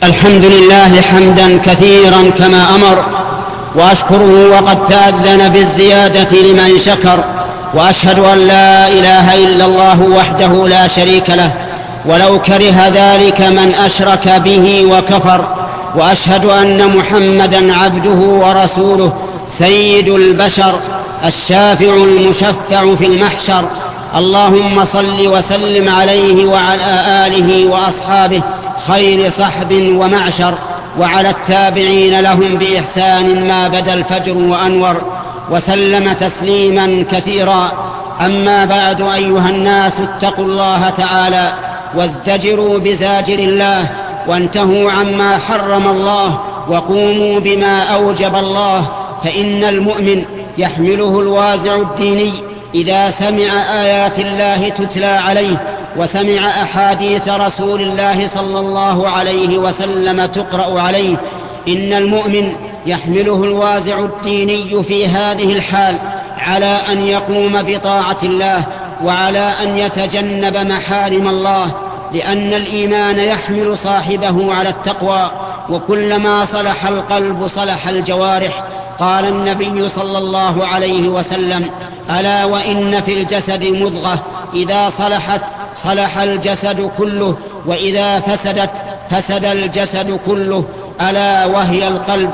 الحمد لله حمدا كثيرا كما أمر، وأشكره وقد تأذن بالزيادة لمن شكر، وأشهد أن لا إله إلا الله وحده لا شريك له، ولو كره ذلك من أشرك به وكفر. وأشهد أن محمدا عبده ورسوله سيد البشر الشافع المشفع في المحشر. اللهم صل وسلم عليه وعلى آله وأصحابه خير صحب ومعشر، وعلى التابعين لهم بإحسان ما بدا الفجر وأنور، وسلم تسليما كثيرا. أما بعد، أيها الناس، اتقوا الله تعالى وازدجروا بزاجر الله، وانتهوا عما حرم الله، وقوموا بما أوجب الله. فإن المؤمن يحمله الوازع الديني إذا سمع آيات الله تتلى عليه، وسمع أحاديث رسول الله صلى الله عليه وسلم تقرأ عليه. إن المؤمن يحمله الوازع الديني في هذه الحال على أن يقوم بطاعة الله، وعلى أن يتجنب محارم الله، لأن الإيمان يحمل صاحبه على التقوى، وكلما صلح القلب صلح الجوارح. قال النبي صلى الله عليه وسلم: ألا وإن في الجسد مضغة إذا صلحت صلح الجسد كله، وإذا فسدت فسد الجسد كله، ألا وهي القلب.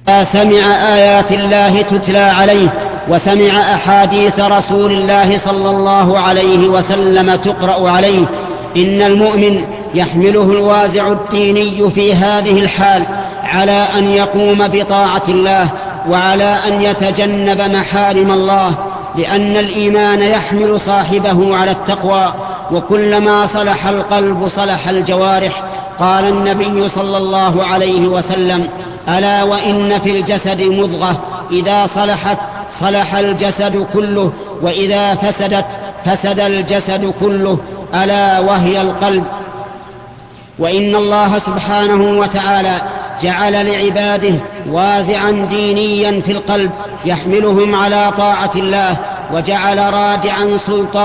سمع آيات الله تتلى عليه وسمع أحاديث رسول الله صلى الله عليه وسلم تقرأ عليه. إن المؤمن يحمله الوازع الديني في هذه الحال على أن يقوم بطاعة الله وعلى أن يتجنب محارم الله، لأن الإيمان يحمل صاحبه على التقوى، وكلما صلح القلب صلح الجوارح. قال النبي صلى الله عليه وسلم: ألا وإن في الجسد مضغة إذا صلحت صلح الجسد كله، وإذا فسدت فسد الجسد كله، ألا وهي القلب. وإن الله سبحانه وتعالى جعل لعباده وازعا دينيا في القلب يحملهم على طاعة الله، وجعل رادعا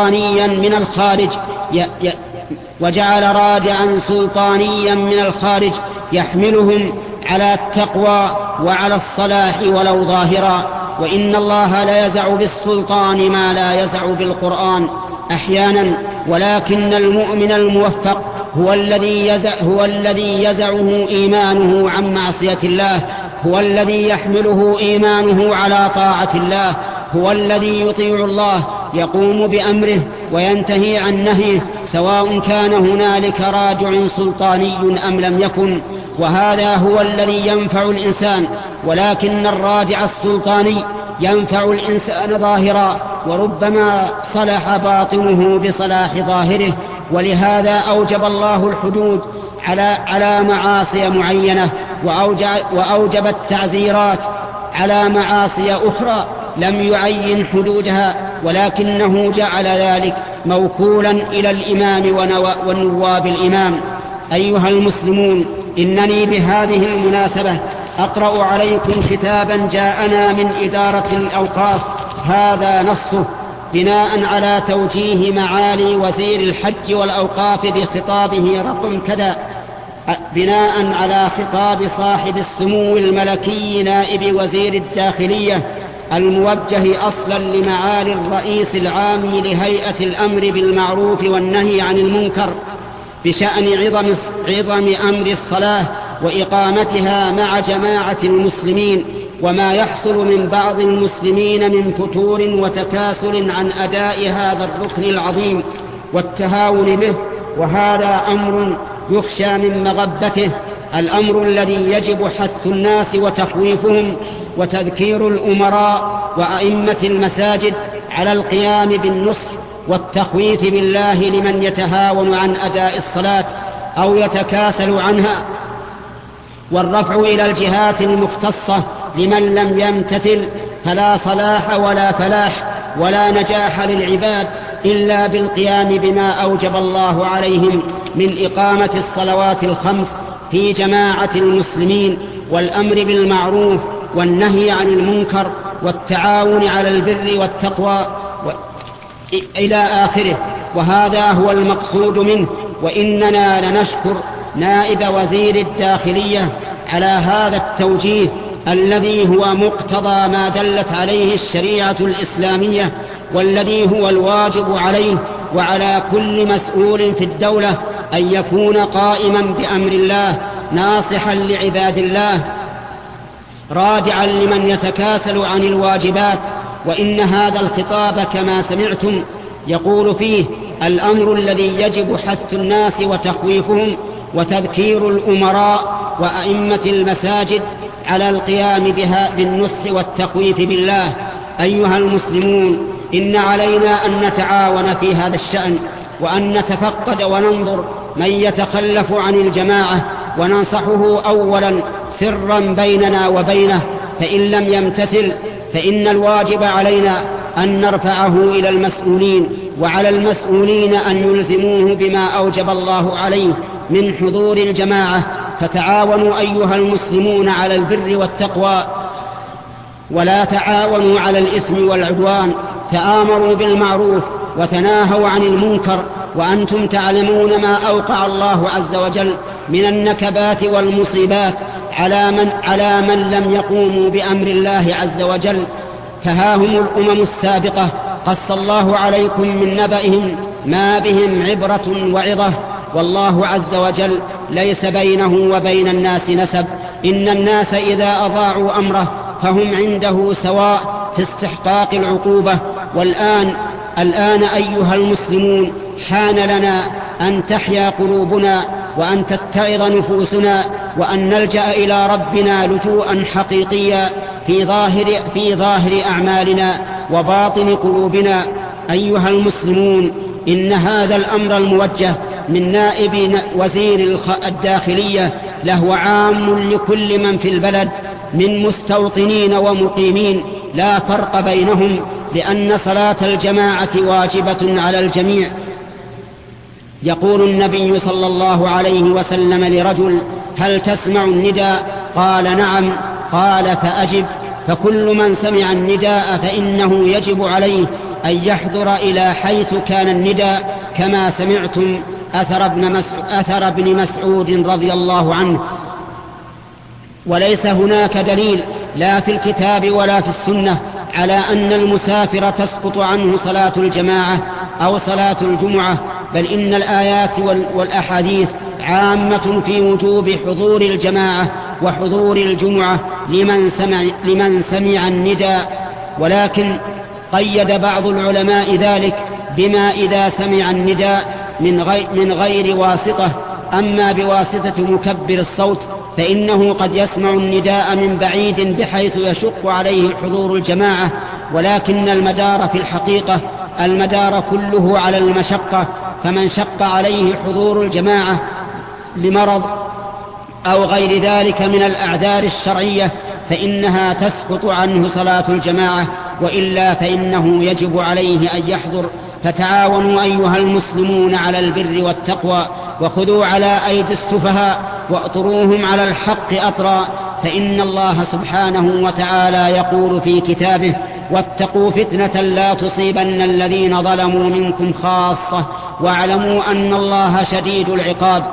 سلطانيا من الخارج يحملهم على التقوى وعلى الصلاح ولو ظاهرا. وإن الله لا يزع بالسلطان ما لا يزع بالقرآن أحيانا، ولكن المؤمن الموفق هو الذي يزعه إيمانه عن معصية الله، هو الذي يحمله إيمانه على طاعة الله، هو الذي يطيع الله، يقوم بأمره وينتهي عن نهيه، سواء كان هنالك رادع سلطاني أم لم يكن. وهذا هو الذي ينفع الإنسان، ولكن الرادع السلطاني ينفع الإنسان ظاهرا، وربما صلح باطنه بصلاح ظاهره. ولهذا أوجب الله الحدود على معاصي معينة، وأوجب التعزيرات على معاصي أخرى لم يعين حدودها، ولكنه جعل ذلك موكولا إلى الإمام ونواب الإمام. أيها المسلمون، إنني بهذه المناسبة أقرأ عليكم كتابا جاءنا من إدارة الأوقاف، هذا نصه بناء على توجيه معالي وزير الحج والأوقاف بخطابه رقم كذا، بناء على خطاب صاحب السمو الملكي نائب وزير الداخلية الموجه أصلا لمعالي الرئيس العام لهيئة الأمر بالمعروف والنهي عن المنكر بشأن عظم أمر الصلاة وإقامتها مع جماعة المسلمين، وما يحصل من بعض المسلمين من فتور وتكاسل عن أداء هذا الركن العظيم والتهاون به. وهذا أمر يخشى من مغبته، الأمر الذي يجب حث الناس وتخويفهم وتذكير الأمراء وأئمة المساجد على القيام بالنصح والتخويف بالله لمن يتهاون عن أداء الصلاة أو يتكاسل عنها، والرفع إلى الجهات المختصة لمن لم يمتثل، فلا صلاح ولا فلاح ولا نجاح للعباد إلا بالقيام بما أوجب الله عليهم من إقامة الصلوات الخمس في جماعة المسلمين، والأمر بالمعروف والنهي عن المنكر والتعاون على البر والتقوى إلى آخره. وهذا هو المقصود منه. وإننا لنشكر نائب وزير الداخلية على هذا التوجيه الذي هو مقتضى ما دلت عليه الشريعة الإسلامية، والذي هو الواجب عليه وعلى كل مسؤول في الدولة أن يكون قائما بأمر الله، ناصحا لعباد الله، رادعا لمن يتكاسل عن الواجبات. وإن هذا الخطاب كما سمعتم يقول فيه الأمر الذي يجب حث الناس وتخويفهم وتذكير الأمراء وأئمة المساجد على القيام بها بالنصح والتخويف بالله. أيها المسلمون، إن علينا أن نتعاون في هذا الشأن، وأن نتفقد وننظر من يتخلف عن الجماعة وننصحه أولا سرا بيننا وبينه، فإن لم يمتثل فإن الواجب علينا أن نرفعه إلى المسؤولين، وعلى المسؤولين أن يلزموه بما أوجب الله عليه من حضور الجماعة. فتعاونوا أيها المسلمون على البر والتقوى، ولا تعاونوا على الإثم والعدوان، تآمروا بالمعروف وتناهوا عن المنكر، وأنتم تعلمون ما أوقع الله عز وجل من النكبات والمصيبات على من لم يقوموا بأمر الله عز وجل. فها هم الأمم السابقة قص الله عليكم من نبأهم ما بهم عبرة وعظة، والله عز وجل ليس بينه وبين الناس نسب، إن الناس إذا أضاعوا أمره فهم عنده سواء في استحقاق العقوبة. الآن أيها المسلمون حان لنا أن تحيا قلوبنا وأن تتعظ نفوسنا وأن نلجأ إلى ربنا لجوءا حقيقيا في ظاهر أعمالنا وباطن قلوبنا. أيها المسلمون، إن هذا الأمر الموجه من نائب وزير الداخلية له عام لكل من في البلد من مستوطنين ومقيمين لا فرق بينهم، لأن صلاة الجماعة واجبة على الجميع. يقول النبي صلى الله عليه وسلم لرجل: هل تسمع النداء؟ قال: نعم. قال: فأجب. فكل من سمع النداء فإنه يجب عليه أن يحضر إلى حيث كان النداء، كما سمعتم أثر ابن مسعود رضي الله عنه. وليس هناك دليل لا في الكتاب ولا في السنة على أن المسافر تسقط عنه صلاة الجماعة أو صلاة الجمعة، بل إن الآيات والأحاديث عامة في وجوب حضور الجماعة وحضور الجمعة لمن سمع النداء. ولكن قيد بعض العلماء ذلك بما إذا سمع النداء من غير واسطة. أما بواسطة مكبر الصوت فإنه قد يسمع النداء من بعيد بحيث يشق عليه حضور الجماعة، ولكن المدار في الحقيقة المدار كله على المشقة، فمن شق عليه حضور الجماعة لمرض أو غير ذلك من الأعذار الشرعية فإنها تسقط عنه صلاة الجماعة، وإلا فإنه يجب عليه أن يحضر. فتعاونوا أيها المسلمون على البر والتقوى، وخذوا على أيدي السفهاء وأطروهم على الحق أطرا، فإن الله سبحانه وتعالى يقول في كتابه: واتقوا فتنة لا تصيبن الذين ظلموا منكم خاصة واعلموا أن الله شديد العقاب.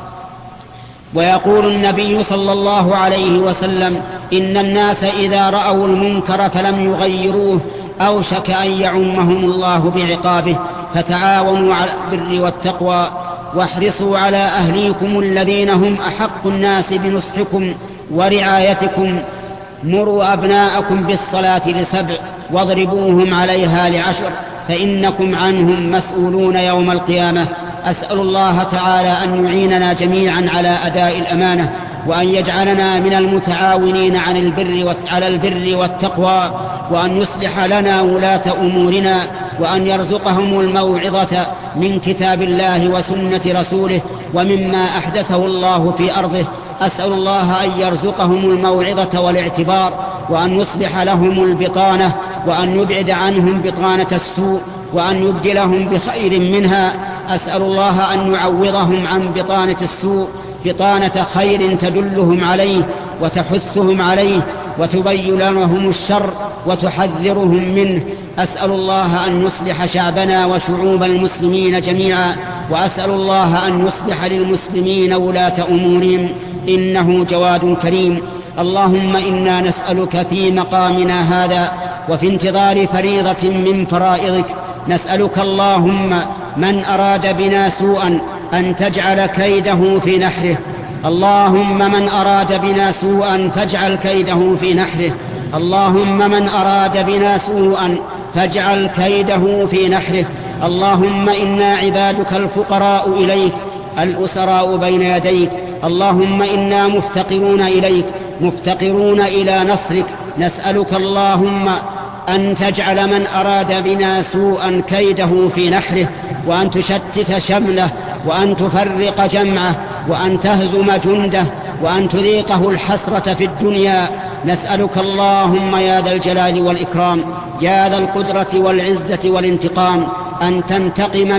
ويقول النبي صلى الله عليه وسلم: إن الناس إذا رأوا المنكر فلم يغيروه أوشك أن يعمهم الله بعقابه. فتعاونوا على البر والتقوى، واحرصوا على أهليكم الذين هم أحق الناس بنصحكم ورعايتكم. مروا أبناءكم بالصلاة ل7 واضربوهم عليها ل10، فإنكم عنهم مسؤولون يوم القيامة. أسأل الله تعالى أن يعيننا جميعا على أداء الأمانة، وأن يجعلنا من المتعاونين على البر والتقوى، وأن يصلح لنا ولاة أمورنا، وأن يرزقهم الموعظة من كتاب الله وسنة رسوله ومما أحدثه الله في أرضه. أسأل الله أن يرزقهم الموعظة والاعتبار، وأن يصلح لهم البطانة، وأن يبعد عنهم بطانة السوء، وأن يبدلهم بخير منها. أسأل الله أن يعوضهم عن بطانة السوء بطانة خير تدلهم عليه وتحثهم عليه وتبين لهم الشر وتحذرهم منه. أسأل الله أن يصلح شعبنا وشعوب المسلمين جميعا، وأسأل الله أن يصلح للمسلمين ولاة أمورهم، إنه جواد كريم. اللهم إنا نسألك في مقامنا هذا وفي انتظار فريضة من فرائضك، نسألك اللهم من أراد بنا سوءا أن تجعل كيده في نحره. اللهم من أراد بنا سوءا فاجعل كيده في نحره. اللهم من أراد بنا سوءا فاجعل كيده في نحره. اللهم إنا عبادك الفقراء إليك الأسراء بين يديك. اللهم إنا مفتقرون إليك مفتقرون إلى نصرك. نسألك اللهم أن تجعل من أراد بنا سوءا كيده في نحره، وأن تشتت شمله، وأن تفرق جمعه، وأن تهزم جنده، وأن تذيقه الحسرة في الدنيا. نسألك اللهم يا ذا الجلال والإكرام يا ذا القدرة والعزة والانتقام أن تنتقم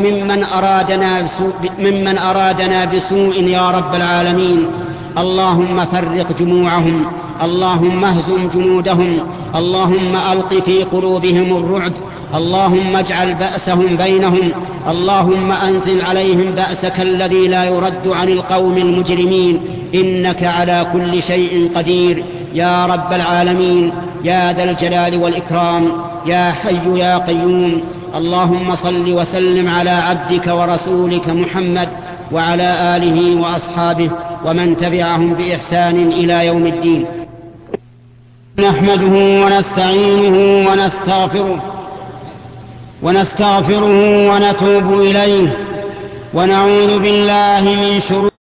ممن أرادنا بسوء يا رب العالمين. اللهم فرق جموعهم، اللهم اهزم جنودهم، اللهم ألق في قلوبهم الرعب، اللهم اجعل بأسهم بينهم، اللهم أنزل عليهم بأسك الذي لا يرد عن القوم المجرمين، إنك على كل شيء قدير يا رب العالمين يا ذا الجلال والإكرام يا حي يا قيوم. اللهم صل وسلم على عبدك ورسولك محمد وعلى آله وأصحابه ومن تبعهم بإحسان إلى يوم الدين. نحمده ونستعينه ونستغفره ونتوب إليه ونعوذ بالله من شرور